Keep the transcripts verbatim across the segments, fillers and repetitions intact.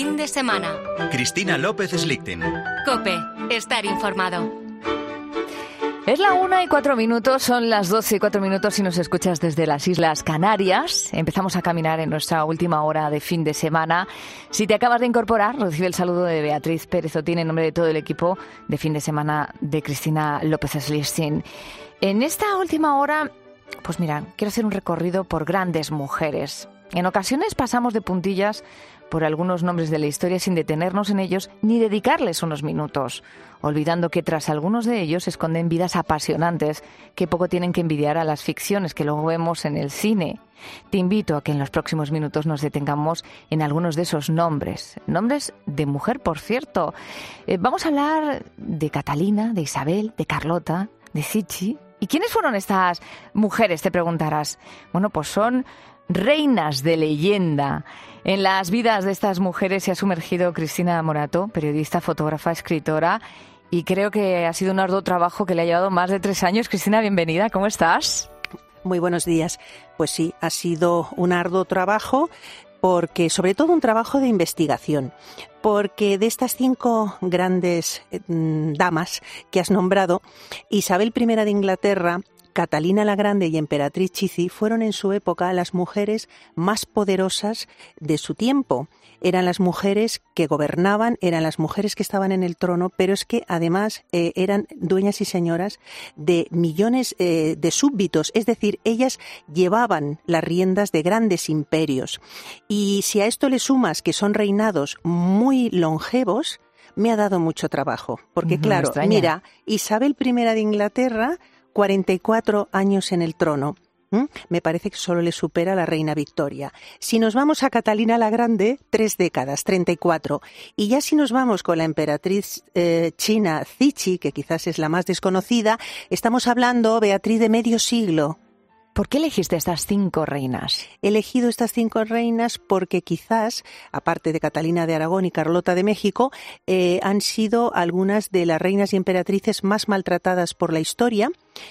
Fin de semana. Cristina López Slichting. COPE. Estar informado. Es la una y cuatro minutos, son las doce y cuatro minutos si nos escuchas desde las Islas Canarias. Empezamos a caminar en nuestra última hora de fin de semana. Si te acabas de incorporar, recibe el saludo de Beatriz Pérez Otín en nombre de todo el equipo de fin de semana de Cristina López Slichting. En esta última hora, pues mira, quiero hacer un recorrido por grandes mujeres. En ocasiones pasamos de puntillas por algunos nombres de la historia sin detenernos en ellos ni dedicarles unos minutos, olvidando que tras algunos de ellos se esconden vidas apasionantes que poco tienen que envidiar a las ficciones que luego vemos en el cine. Te invito a que en los próximos minutos nos detengamos en algunos de esos nombres, nombres de mujer, por cierto. Eh, vamos a hablar de Catalina, de Isabel, de Carlota, de Zichi. ¿Y quiénes fueron estas mujeres?, te preguntarás. Bueno, pues son reinas de leyenda. En las vidas de estas mujeres se ha sumergido Cristina Morato, periodista, fotógrafa, escritora, y creo que ha sido un arduo trabajo que le ha llevado más de tres años. Cristina, bienvenida, ¿cómo estás? Muy buenos días. Pues sí, ha sido un arduo trabajo, porque sobre todo un trabajo de investigación, porque de estas cinco grandes eh, damas que has nombrado, Isabel primera de Inglaterra, Catalina la Grande y Emperatriz Chizi fueron en su época las mujeres más poderosas de su tiempo. Eran las mujeres que gobernaban, eran las mujeres que estaban en el trono, pero es que además eh, eran dueñas y señoras de millones eh, de súbditos, es decir, ellas llevaban las riendas de grandes imperios. Y si a esto le sumas que son reinados muy longevos, me ha dado mucho trabajo, porque No claro, extraña. mira, Isabel primera de Inglaterra, cuarenta y cuatro años en el trono. ¿Mm? Me parece que solo le supera a la reina Victoria. Si nos vamos a Catalina la Grande, tres décadas, treinta y cuatro. Y ya si nos vamos con la emperatriz eh, china Zichi, que quizás es la más desconocida, estamos hablando, Beatriz, de medio siglo. ¿Por qué elegiste estas cinco reinas? He elegido estas cinco reinas porque quizás, aparte de Catalina de Aragón y Carlota de México, eh, han sido algunas de las reinas y emperatrices más maltratadas por la historia.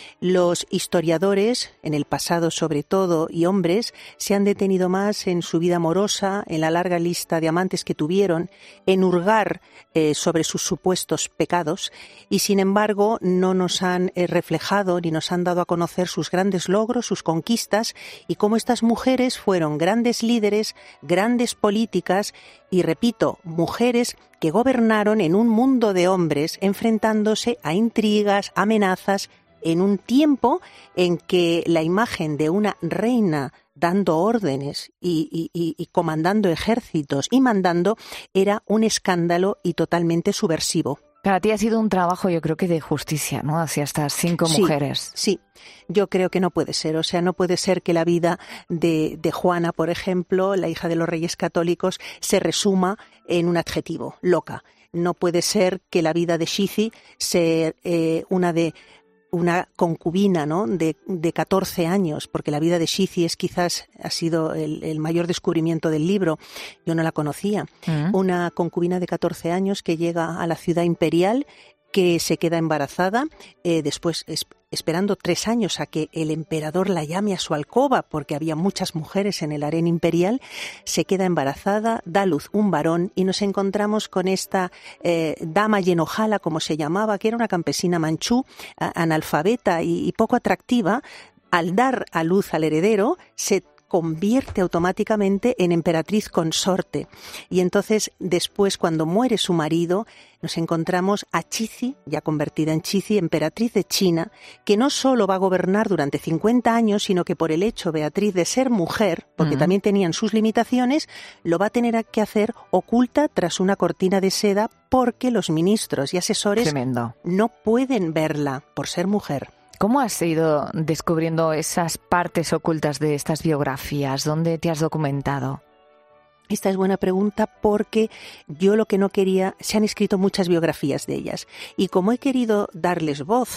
Los historiadores, en el pasado sobre todo, y hombres, se han detenido más en su vida amorosa, en la larga lista de amantes que tuvieron, en hurgar eh, sobre sus supuestos pecados, y sin embargo no nos han eh, reflejado ni nos han dado a conocer sus grandes logros, sus conquistas, y cómo estas mujeres fueron grandes líderes, grandes políticas y, repito, mujeres que gobernaron en un mundo de hombres enfrentándose a intrigas, amenazas, en un tiempo en que la imagen de una reina dando órdenes y, y, y, y comandando ejércitos y mandando era un escándalo y totalmente subversivo. Para ti ha sido un trabajo, yo creo que de justicia, ¿no?, hacia estas cinco Sí, mujeres. Sí, yo creo que no puede ser. O sea, no puede ser que la vida de, de Juana, por ejemplo, la hija de los reyes católicos, se resuma en un adjetivo, loca. No puede ser que la vida de Chizi sea eh, una de una concubina, ¿no?, de, de catorce años, porque la vida de Chizi es quizás ha sido el, el mayor descubrimiento del libro. Yo no la conocía. Mm. Una concubina de catorce años que llega a la ciudad imperial, que se queda embarazada, eh, después es, esperando tres años a que el emperador la llame a su alcoba, porque había muchas mujeres en el harén imperial, se queda embarazada, da a luz un varón y nos encontramos con esta eh, dama Yenojala, como se llamaba, que era una campesina manchú, a, analfabeta y, y poco atractiva. Al dar a luz al heredero, se convierte automáticamente en emperatriz consorte. Y entonces, después, cuando muere su marido, nos encontramos a Chizi, ya convertida en Chizi, emperatriz de China, que no solo va a gobernar durante cincuenta años, sino que por el hecho, Beatriz, de ser mujer, porque uh-huh. también tenían sus limitaciones, lo va a tener que hacer oculta tras una cortina de seda, porque los ministros y asesores Tremendo. no pueden verla por ser mujer. ¿Cómo has ido descubriendo esas partes ocultas de estas biografías? ¿Dónde te has documentado? Esta es buena pregunta porque yo lo que no quería, se han escrito muchas biografías de ellas y como he querido darles voz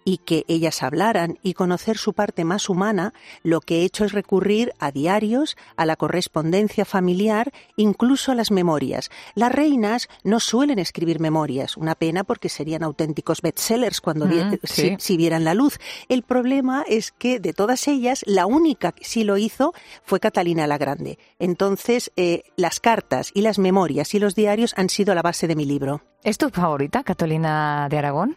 y que ellas hablaran y conocer su parte más humana, lo que he hecho es recurrir a diarios, a la correspondencia familiar, incluso a las memorias. Las reinas no suelen escribir memorias, una pena porque serían auténticos bestsellers cuando mm, vi- sí. si, si vieran la luz. El problema es que de todas ellas, la única que sí lo hizo fue Catalina la Grande. Entonces, eh, las cartas y las memorias y los diarios han sido la base de mi libro. ¿Es tu favorita, Catalina de Aragón?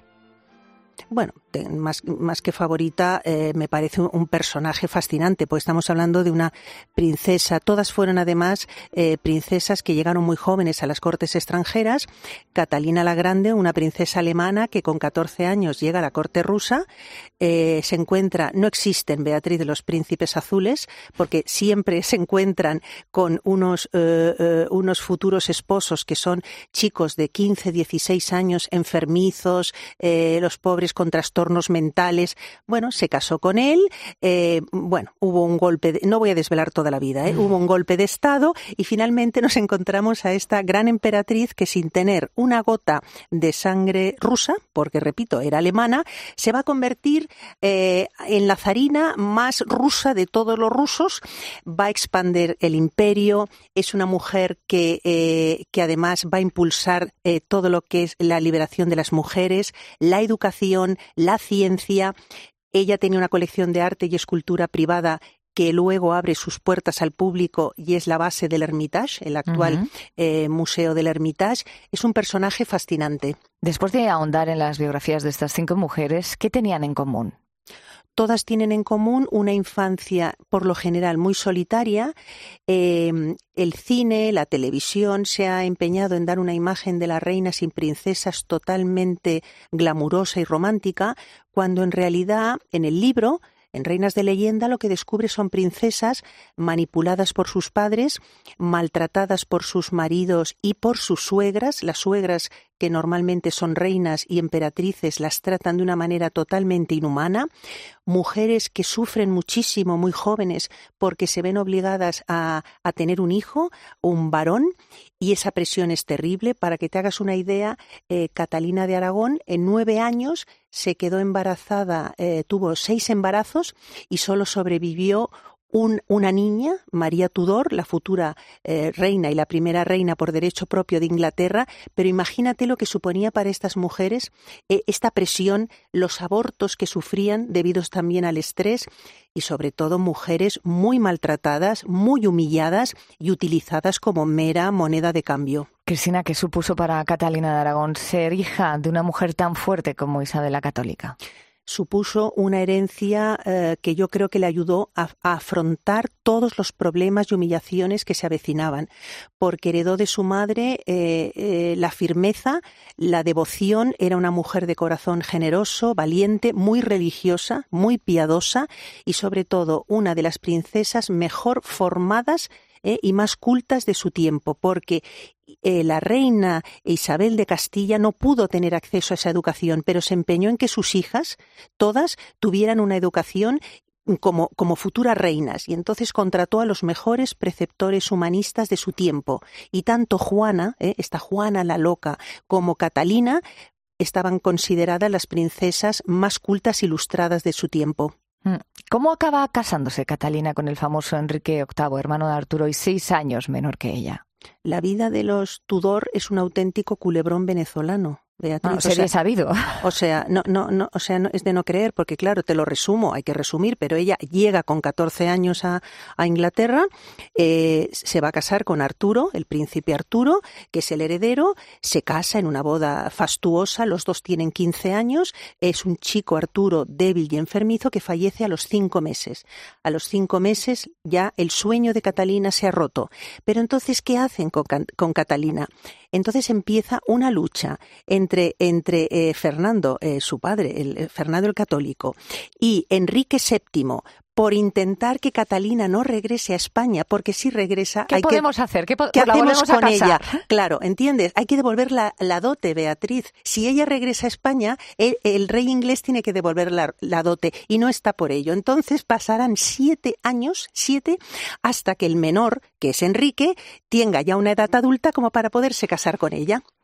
Bueno, más, más que favorita, eh, me parece un, un personaje fascinante, pues estamos hablando de una princesa. Todas fueron además eh, princesas que llegaron muy jóvenes a las cortes extranjeras. Catalina la Grande, una princesa alemana que con catorce años llega a la corte rusa, eh, se encuentra, no existen, Beatriz, de los príncipes azules, porque siempre se encuentran con unos, eh, eh, unos futuros esposos que son chicos de quince, dieciséis años, enfermizos, eh, los pobres con trastornos mentales. Bueno, se casó con él, eh, bueno, hubo un golpe, de, no voy a desvelar toda la vida, ¿eh? hubo un golpe de estado y finalmente nos encontramos a esta gran emperatriz que sin tener una gota de sangre rusa, porque repito, era alemana, se va a convertir eh, en la zarina más rusa de todos los rusos, va a expandir el imperio, es una mujer que, eh, que además va a impulsar eh, todo lo que es la liberación de las mujeres, la educación, la ciencia. Ella tenía una colección de arte y escultura privada que luego abre sus puertas al público y es la base del Hermitage, el actual uh-huh. eh, Museo del Hermitage. Es un personaje fascinante. Después de ahondar en las biografías de estas cinco mujeres, ¿qué tenían en común? Todas tienen en común una infancia, por lo general, muy solitaria. Eh, el cine, la televisión se ha empeñado en dar una imagen de las reinas y princesas totalmente glamurosa y romántica, cuando en realidad, en el libro, en Reinas de Leyenda, lo que descubre son princesas manipuladas por sus padres, maltratadas por sus maridos y por sus suegras. Las suegras, que normalmente son reinas y emperatrices, las tratan de una manera totalmente inhumana. Mujeres que sufren muchísimo, muy jóvenes, porque se ven obligadas a, a tener un hijo, un varón, y esa presión es terrible. Para que te hagas una idea, eh, Catalina de Aragón, en nueve años, se quedó embarazada, eh, tuvo seis embarazos y solo sobrevivió Un, una niña, María Tudor, la futura eh, reina y la primera reina por derecho propio de Inglaterra, pero imagínate lo que suponía para estas mujeres eh, esta presión, los abortos que sufrían debidos también al estrés y sobre todo mujeres muy maltratadas, muy humilladas y utilizadas como mera moneda de cambio. Cristina, ¿qué supuso para Catalina de Aragón ser hija de una mujer tan fuerte como Isabel la Católica? Supuso una herencia eh, que yo creo que le ayudó a, a afrontar todos los problemas y humillaciones que se avecinaban, porque heredó de su madre eh, eh, la firmeza, la devoción. Era una mujer de corazón generoso, valiente, muy religiosa, muy piadosa y sobre todo una de las princesas mejor formadas eh, y más cultas de su tiempo, porque Eh, la reina Isabel de Castilla no pudo tener acceso a esa educación, pero se empeñó en que sus hijas, todas, tuvieran una educación como, como futuras reinas, y entonces contrató a los mejores preceptores humanistas de su tiempo. Y tanto Juana, eh, esta Juana la Loca, como Catalina, estaban consideradas las princesas más cultas e ilustradas de su tiempo. ¿Cómo acaba casándose Catalina con el famoso Enrique octavo, hermano de Arturo y seis años menor que ella? La vida de los Tudor es un auténtico culebrón venezolano, Beatriz. No, sería o sea, sabido. O sea, no, no, no, o sea, no, es de no creer, porque claro, te lo resumo, hay que resumir, pero ella llega con catorce años a, a Inglaterra, eh, se va a casar con Arturo, el príncipe Arturo, que es el heredero, se casa en una boda fastuosa, los dos tienen quince años, es un chico Arturo débil y enfermizo que fallece a los cinco meses. A los cinco meses ya el sueño de Catalina se ha roto. Pero entonces, ¿qué hacen con, con Catalina? Entonces empieza una lucha entre, entre eh, Fernando, eh, su padre, el, eh, Fernando el Católico, y Enrique séptimo, por intentar que Catalina no regrese a España, porque si regresa... ¿Qué hay podemos que, hacer? ¿Qué, po- ¿qué la hacemos volvemos con a casar? ella? Claro, ¿entiendes? Hay que devolver la, la dote, Beatriz. Si ella regresa a España, el, el rey inglés tiene que devolver la, la dote, y no está por ello. Entonces pasarán siete años, siete, hasta que el menor, que es Enrique, tenga ya una edad adulta como para poderse casar con ella.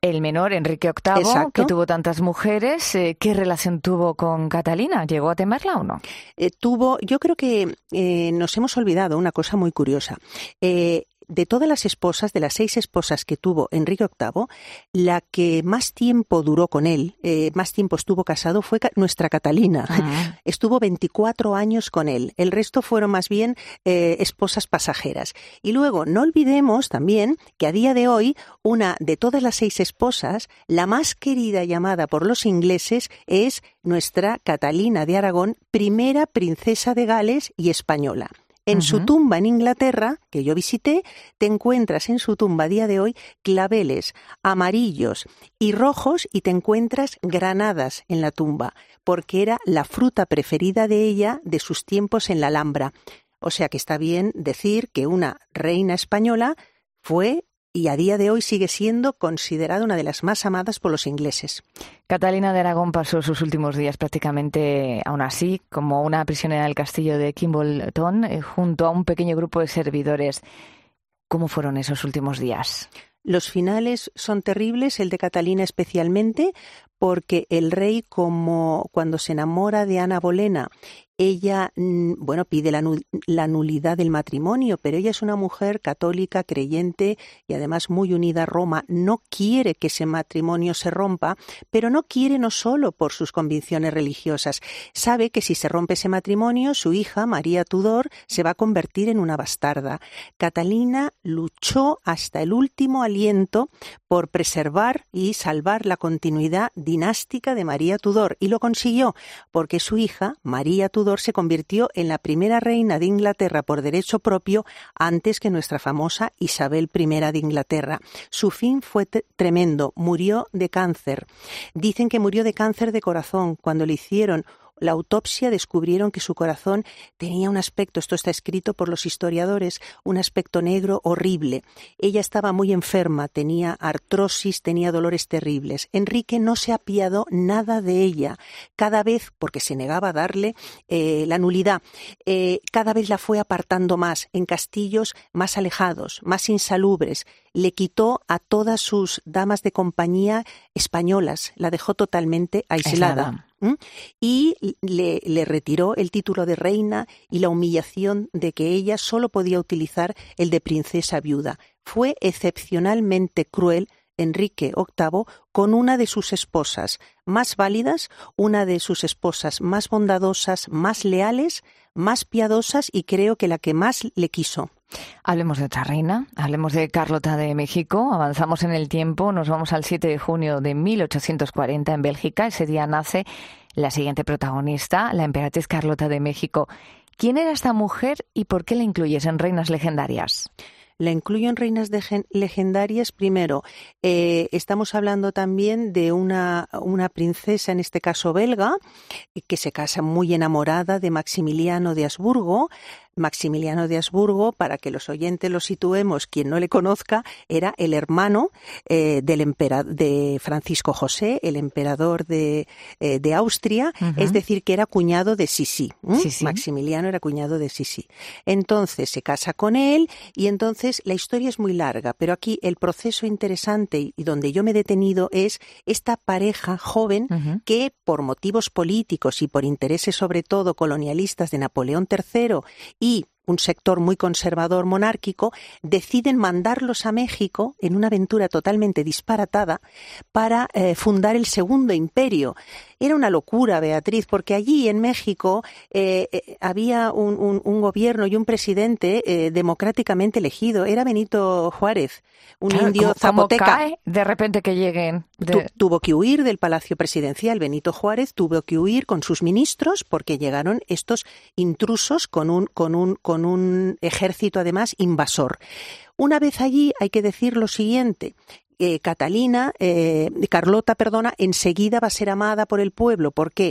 el menor, Enrique octavo, Exacto. que tuvo tantas mujeres, eh, ¿qué relación tuvo con Catalina? ¿Llegó a temerla o no? Eh, tuvo, yo creo que eh, nos hemos olvidado una cosa muy curiosa. Eh, De todas las esposas, de las seis esposas que tuvo Enrique octavo, la que más tiempo duró con él, eh, más tiempo estuvo casado, fue ca- nuestra Catalina. Ah. Estuvo veinticuatro años con él. El resto fueron más bien eh, esposas pasajeras. Y luego, no olvidemos también que a día de hoy, una de todas las seis esposas, la más querida y amada por los ingleses es nuestra Catalina de Aragón, primera princesa de Gales y española. En uh-huh. su tumba en Inglaterra, que yo visité, te encuentras en su tumba a día de hoy claveles amarillos y rojos y te encuentras granadas en la tumba, porque era la fruta preferida de ella de sus tiempos en la Alhambra. O sea que está bien decir que una reina española fue y a día de hoy sigue siendo considerada una de las más amadas por los ingleses. Catalina de Aragón pasó sus últimos días prácticamente, aún así, como una prisionera del castillo de Kimbolton, eh, junto a un pequeño grupo de servidores. ¿Cómo fueron esos últimos días? Los finales son terribles, el de Catalina especialmente, porque el rey, como cuando se enamora de Ana Bolena, ella, bueno, pide la, nul- la nulidad del matrimonio, pero ella es una mujer católica, creyente y además muy unida a Roma. No quiere que ese matrimonio se rompa, pero no quiere no solo por sus convicciones religiosas. Sabe que si se rompe ese matrimonio, su hija, María Tudor, se va a convertir en una bastarda. Catalina luchó hasta el último aliento por preservar y salvar la continuidad dinástica de María Tudor, y lo consiguió, porque su hija, María Tudor, se convirtió en la primera reina de Inglaterra por derecho propio antes que nuestra famosa Isabel primera de Inglaterra. Su fin fue t- tremendo, murió de cáncer. Dicen que murió de cáncer de corazón. Cuando le hicieron la autopsia descubrieron que su corazón tenía un aspecto, esto está escrito por los historiadores, un aspecto negro horrible. Ella estaba muy enferma, tenía artrosis, tenía dolores terribles. Enrique no se apiadó nada de ella. Cada vez, porque se negaba a darle eh, la nulidad, eh, cada vez la fue apartando más, en castillos más alejados, más insalubres. Le quitó a todas sus damas de compañía españolas, la dejó totalmente aislada. Aislada. ¿Mm? Y le, le retiró el título de reina y la humillación de que ella solo podía utilizar el de princesa viuda. Fue excepcionalmente cruel Enrique octavo con una de sus esposas más válidas, una de sus esposas más bondadosas, más leales, más piadosas y creo que la que más le quiso. Hablemos de otra reina, hablemos de Carlota de México, avanzamos en el tiempo, nos vamos al siete de junio de mil ochocientos cuarenta en Bélgica, ese día nace la siguiente protagonista, la emperatriz Carlota de México. ¿Quién era esta mujer y por qué la incluyes en reinas legendarias? La incluyo en reinas de gen- legendarias. Primero, eh, estamos hablando también de una, una princesa, en este caso belga, que se casa muy enamorada de Maximiliano de Habsburgo. Maximiliano de Habsburgo, para que los oyentes lo situemos, quien no le conozca, era el hermano eh, del empera- de Francisco José, el emperador de, eh, de Austria, uh-huh. Es decir, que era cuñado de Sisi. ¿Mm? Sí, sí. Maximiliano era cuñado de Sisi. Entonces se casa con él y entonces la historia es muy larga, pero aquí el proceso interesante y donde yo me he detenido es esta pareja joven uh-huh. que por motivos políticos y por intereses sobre todo colonialistas de Napoleón tercero y un sector muy conservador monárquico, deciden mandarlos a México en una aventura totalmente disparatada para eh, fundar el Segundo Imperio. Era una locura, Beatriz, porque allí en México eh, eh, había un, un, un gobierno y un presidente eh, democráticamente elegido. Era Benito Juárez, un claro, indio ¿cómo, zapoteca. ¿Cómo cae de repente que lleguen? De... Tu, tuvo que huir del Palacio Presidencial. Benito Juárez tuvo que huir con sus ministros porque llegaron estos intrusos con un, con un, con un ejército además invasor. Una vez allí hay que decir lo siguiente. Eh, Catalina, eh, Carlota, perdona, enseguida va a ser amada por el pueblo. ¿Por qué?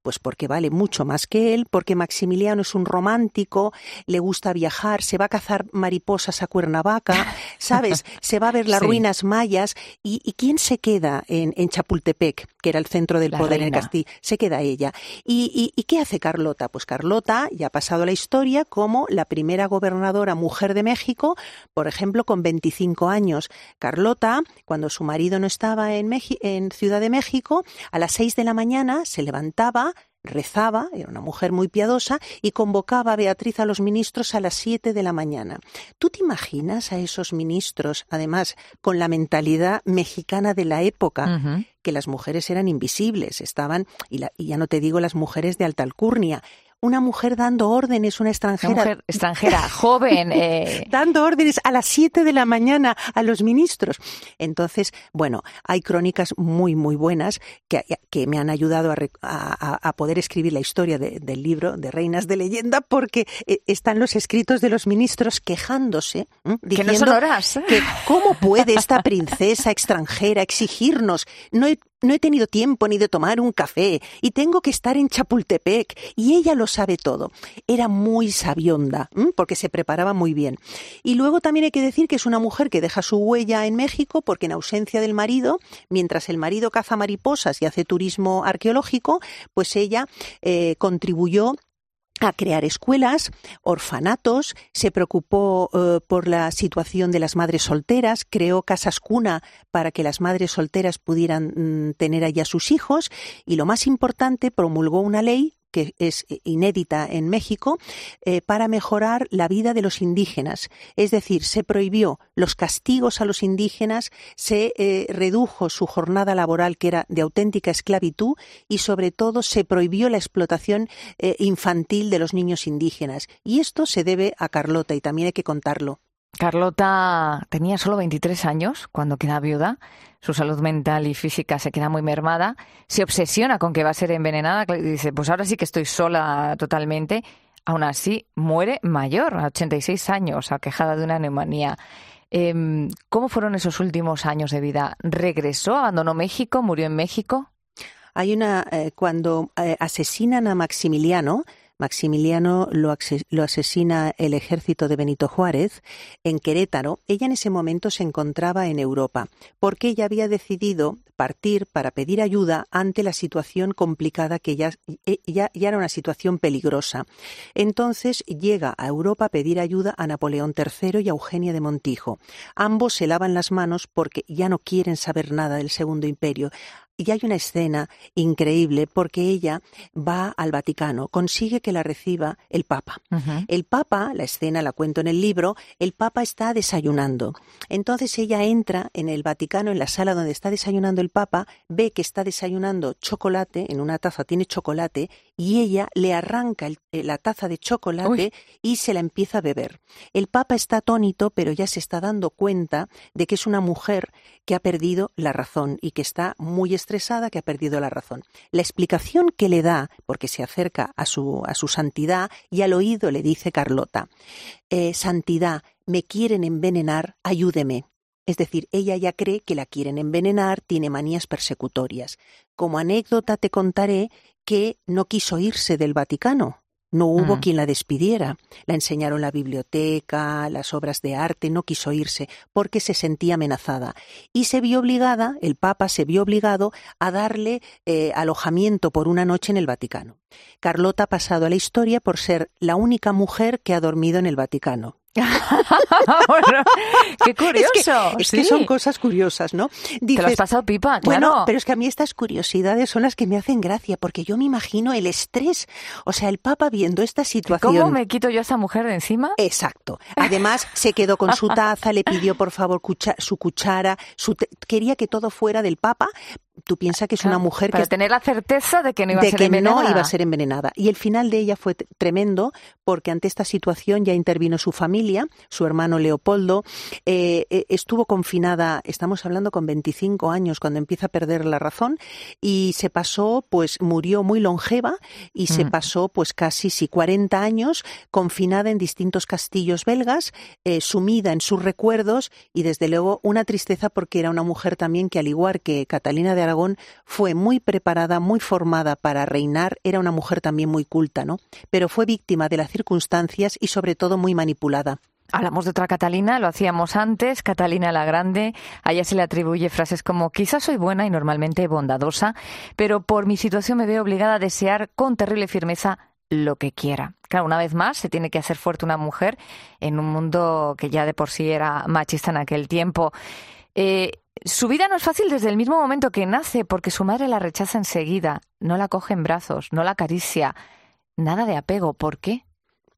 Pues porque vale mucho más que él, porque Maximiliano es un romántico, le gusta viajar, se va a cazar mariposas a Cuernavaca, ¿sabes? Se va a ver las sí. ruinas mayas. ¿Y, y quién se queda en, en Chapultepec, que era el centro del la poder reina. en el castillo? Se queda ella. ¿Y, y, ¿Y qué hace Carlota? Pues Carlota ya ha pasado a la historia como la primera gobernadora mujer de México, por ejemplo, con veinticinco años. Carlota, cuando su marido no estaba en, Meji- en Ciudad de México, a las seis de la mañana se levantaba, rezaba, era una mujer muy piadosa, y convocaba a Beatriz a los ministros a las siete de la mañana. ¿Tú te imaginas a esos ministros, además, con la mentalidad mexicana de la época, uh-huh. que las mujeres eran invisibles, estaban, y, la, y ya no te digo las mujeres de alta alcurnia, una mujer dando órdenes, una extranjera. Una mujer extranjera, joven. Eh... Dando órdenes a las siete de la mañana a los ministros. Entonces, bueno, hay crónicas muy, muy buenas que, que me han ayudado a, a, a poder escribir la historia de, del libro de Reinas de Leyenda, porque están los escritos de los ministros quejándose, ¿eh? Diciendo que no son horas. Que cómo puede esta princesa extranjera exigirnos. No he No he tenido tiempo ni de tomar un café y tengo que estar en Chapultepec y ella lo sabe todo. Era muy sabionda, ¿m? Porque se preparaba muy bien. Y luego también hay que decir que es una mujer que deja su huella en México porque en ausencia del marido, mientras el marido caza mariposas y hace turismo arqueológico, pues ella eh, contribuyó a crear escuelas, orfanatos, se preocupó uh, por la situación de las madres solteras, creó casas cuna para que las madres solteras pudieran mm, tener allí a sus hijos y, lo más importante, promulgó una ley que es inédita en México, eh, para mejorar la vida de los indígenas. Es decir, se prohibió los castigos a los indígenas, se eh, redujo su jornada laboral, que era de auténtica esclavitud, y sobre todo se prohibió la explotación eh, infantil de los niños indígenas. Y esto se debe a Carlota, y también hay que contarlo. Carlota tenía solo veintitrés años cuando queda viuda. Su salud mental y física se queda muy mermada. Se obsesiona con que va a ser envenenada. Y dice, pues ahora sí que estoy sola totalmente. Aún así, muere mayor, a ochenta y seis años, aquejada de una neumonía. Eh, ¿Cómo fueron esos últimos años de vida? ¿Regresó, abandonó México, murió en México? Hay una... Eh, cuando eh, asesinan a Maximiliano... Maximiliano lo, lo asesina el ejército de Benito Juárez en Querétaro. Ella en ese momento se encontraba en Europa porque ella había decidido partir para pedir ayuda ante la situación complicada que ya, ya, ya era una situación peligrosa. Entonces llega a Europa a pedir ayuda a Napoleón tercero y a Eugenia de Montijo. Ambos se lavan las manos porque ya no quieren saber nada del Segundo Imperio. Y hay una escena increíble porque ella va al Vaticano, consigue que la reciba el Papa. Uh-huh. El Papa, la escena la cuento en el libro, el Papa está desayunando. Entonces ella entra en el Vaticano, en la sala donde está desayunando el Papa, ve que está desayunando chocolate, en una taza tiene chocolate, y ella le arranca el, la taza de chocolate Uy. y se la empieza a beber. El Papa está atónito, pero ya se está dando cuenta de que es una mujer que ha perdido la razón y que está muy estresada, que ha perdido la razón. La explicación que le da, porque se acerca a su, a su santidad y al oído le dice Carlota, eh, santidad, me quieren envenenar, ayúdeme. Es decir, ella ya cree que la quieren envenenar, tiene manías persecutorias. Como anécdota te contaré que no quiso irse del Vaticano. No hubo mm. quien la despidiera. La enseñaron la biblioteca, las obras de arte, no quiso irse porque se sentía amenazada. Y se vio obligada, el Papa se vio obligado a darle eh, alojamiento por una noche en el Vaticano. Carlota ha pasado a la historia por ser la única mujer que ha dormido en el Vaticano. Bueno, qué curioso. Es que, es sí. que son cosas curiosas, ¿no? Dices, te lo has pasado pipa, claro. Bueno, pero es que a mí estas curiosidades son las que me hacen gracia, porque yo me imagino el estrés, o sea, el Papa viendo esta situación. ¿Cómo me quito yo a esa mujer de encima? Exacto. Además, se quedó con su taza, le pidió por favor cucha- su cuchara, su te- quería que todo fuera del Papa. Tú piensas que es una mujer Para que... tener la certeza de que no iba de a ser que envenenada. no iba a ser envenenada. Y el final de ella fue t- tremendo, porque ante esta situación ya intervino su familia, su hermano Leopoldo, eh, eh, estuvo confinada, estamos hablando con veinticinco años, cuando empieza a perder la razón, y se pasó, pues murió muy longeva, y mm. se pasó pues casi sí, cuarenta años confinada en distintos castillos belgas, eh, sumida en sus recuerdos, y desde luego una tristeza porque era una mujer también que, al igual que Catalina de Aragón fue muy preparada, muy formada para reinar, era una mujer también muy culta, ¿no? Pero fue víctima de las circunstancias y sobre todo muy manipulada. Hablamos de otra Catalina, lo hacíamos antes, Catalina la Grande. A ella se le atribuye frases como: quizás soy buena y normalmente bondadosa, pero por mi situación me veo obligada a desear con terrible firmeza lo que quiera. Claro, una vez más, se tiene que hacer fuerte una mujer en un mundo que ya de por sí era machista en aquel tiempo. Eh, su vida no es fácil desde el mismo momento que nace, porque su madre la rechaza enseguida, no la coge en brazos, no la acaricia, nada de apego. ¿Por qué?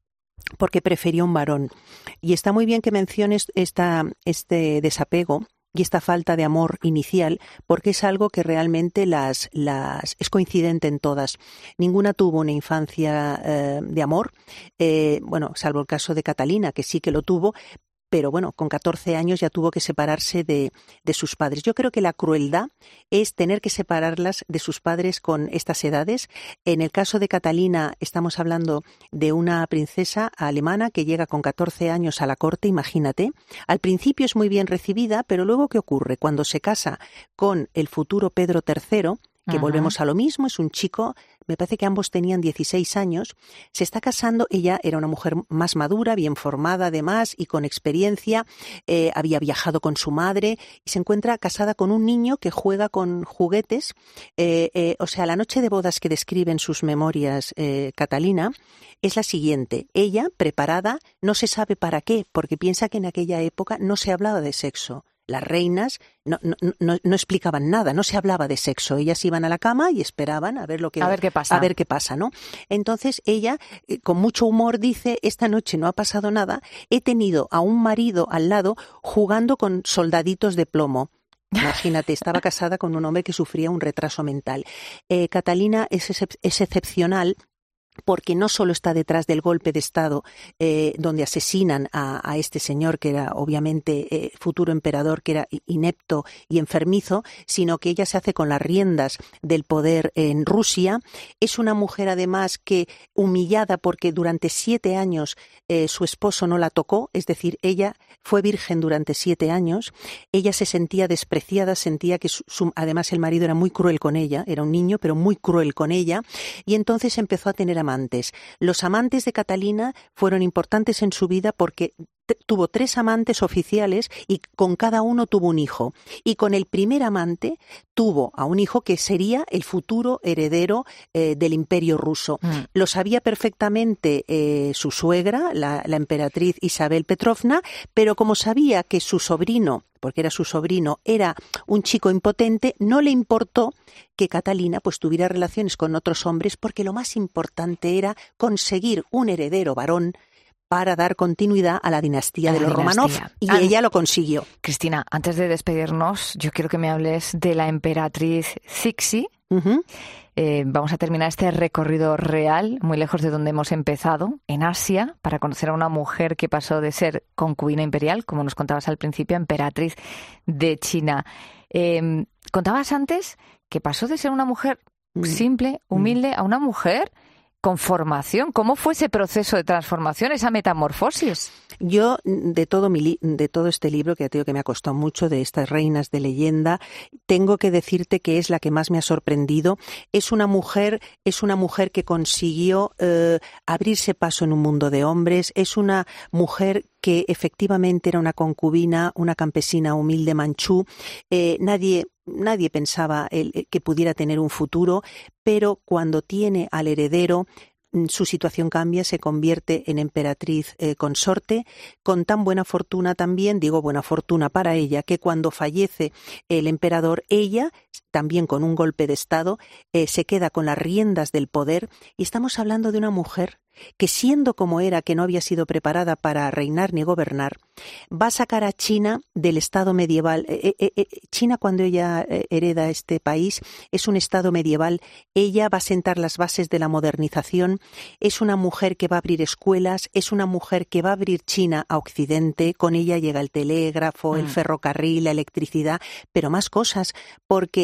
Porque prefería un varón. Y está muy bien que menciones esta, este desapego y esta falta de amor inicial, porque es algo que realmente las, las es coincidente en todas. Ninguna tuvo una infancia eh, de amor, eh, bueno, salvo el caso de Catalina, que sí que lo tuvo, pero bueno, con catorce años ya tuvo que separarse de, de sus padres. Yo creo que la crueldad es tener que separarlas de sus padres con estas edades. En el caso de Catalina estamos hablando de una princesa alemana que llega con catorce años a la corte, imagínate. Al principio es muy bien recibida, pero luego ¿qué ocurre? Cuando se casa con el futuro Pedro tercero, que Ajá. volvemos a lo mismo, es un chico, me parece que ambos tenían dieciséis años, se está casando, ella era una mujer más madura, bien formada además y con experiencia, eh, había viajado con su madre y se encuentra casada con un niño que juega con juguetes, eh, eh, o sea, la noche de bodas que describe en sus memorias eh, Catalina es la siguiente: ella, preparada, no se sabe para qué, porque piensa que en aquella época no se hablaba de sexo. Las reinas no, no, no, no explicaban nada, no se hablaba de sexo. Ellas iban a la cama y esperaban a ver lo que a ver qué pasa. A ver qué pasa, ¿no? Entonces ella, con mucho humor, dice: esta noche no ha pasado nada, he tenido a un marido al lado jugando con soldaditos de plomo. Imagínate, estaba casada con un hombre que sufría un retraso mental. Eh, Catalina es, excep- es excepcional, porque no solo está detrás del golpe de Estado eh, donde asesinan a, a este señor que era obviamente eh, futuro emperador, que era inepto y enfermizo, sino que ella se hace con las riendas del poder en Rusia. Es una mujer además que, humillada porque durante siete años eh, su esposo no la tocó, es decir, ella fue virgen durante siete años, ella se sentía despreciada, sentía que su, su, además el marido era muy cruel con ella, era un niño pero muy cruel con ella, y entonces empezó a tener amantes. Los amantes de Catalina fueron importantes en su vida porque t- tuvo tres amantes oficiales y con cada uno tuvo un hijo. Y con el primer amante tuvo a un hijo que sería el futuro heredero eh, del Imperio ruso. Mm. Lo sabía perfectamente eh, su suegra, la, la emperatriz Isabel Petrovna, pero como sabía que su sobrino, porque era su sobrino, era un chico impotente, no le importó que Catalina pues tuviera relaciones con otros hombres, porque lo más importante era conseguir un heredero varón para dar continuidad a la dinastía a de los Romanov, y ah, ella lo consiguió. Cristina, antes de despedirnos, yo quiero que me hables de la emperatriz Cixi. Uh-huh. Eh, vamos a terminar este recorrido real, muy lejos de donde hemos empezado, en Asia, para conocer a una mujer que pasó de ser concubina imperial, como nos contabas al principio, a emperatriz de China. Eh, contabas antes que pasó de ser una mujer simple, humilde, a una mujer con formación. ¿Cómo fue ese proceso de transformación, esa metamorfosis? Yo, de todo mi li- de todo este libro, que te digo que me ha costado mucho, de estas reinas de leyenda, tengo que decirte que es la que más me ha sorprendido. Es una mujer, es una mujer que consiguió eh, abrirse paso en un mundo de hombres. Es una mujer que efectivamente era una concubina, una campesina humilde manchú. Eh, nadie Nadie pensaba el, que pudiera tener un futuro, pero cuando tiene al heredero, su situación cambia, se convierte en emperatriz eh, consorte, con tan buena fortuna también, digo buena fortuna para ella, que cuando fallece el emperador, ella, también con un golpe de estado, eh, se queda con las riendas del poder, y estamos hablando de una mujer que, siendo como era, que no había sido preparada para reinar ni gobernar, va a sacar a China del estado medieval. Eh, eh, eh, China, cuando ella eh, hereda este país, es un estado medieval. Ella va a sentar las bases de la modernización. Es una mujer que va a abrir escuelas, es una mujer que va a abrir China a Occidente. Con ella llega el telégrafo, mm. el ferrocarril, la electricidad, pero más cosas, porque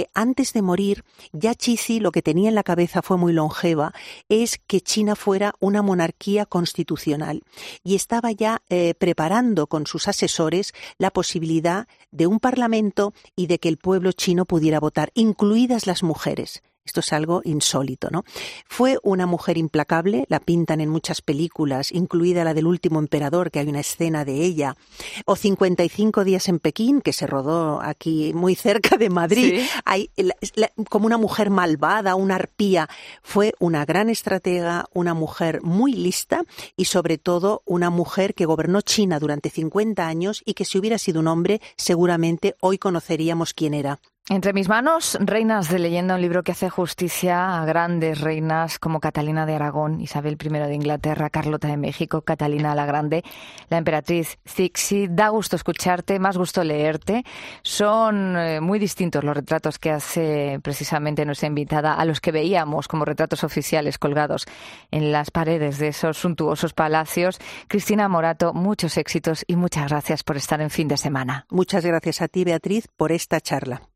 que antes de morir, ya Cixi lo que tenía en la cabeza, fue muy longeva, es que China fuera una monarquía constitucional y estaba ya eh, preparando con sus asesores la posibilidad de un parlamento y de que el pueblo chino pudiera votar, incluidas las mujeres. Esto es algo insólito, ¿no? Fue una mujer implacable, la pintan en muchas películas, incluida la del último emperador, que hay una escena de ella, o cincuenta y cinco días en Pekín, que se rodó aquí muy cerca de Madrid. ¿Sí? Hay, la, la, como una mujer malvada, una arpía. Fue una gran estratega, una mujer muy lista y sobre todo una mujer que gobernó China durante cincuenta años y que si hubiera sido un hombre, seguramente hoy conoceríamos quién era. Entre mis manos, Reinas de leyenda, un libro que hace justicia a grandes reinas como Catalina de Aragón, Isabel primera de Inglaterra, Carlota de México, Catalina la Grande, la emperatriz Cixi. Da gusto escucharte, más gusto leerte. Son eh, muy distintos los retratos que hace precisamente nuestra invitada a los que veíamos como retratos oficiales colgados en las paredes de esos suntuosos palacios. Cristina Morato, muchos éxitos y muchas gracias por estar en Fin de Semana. Muchas gracias a ti, Beatriz, por esta charla.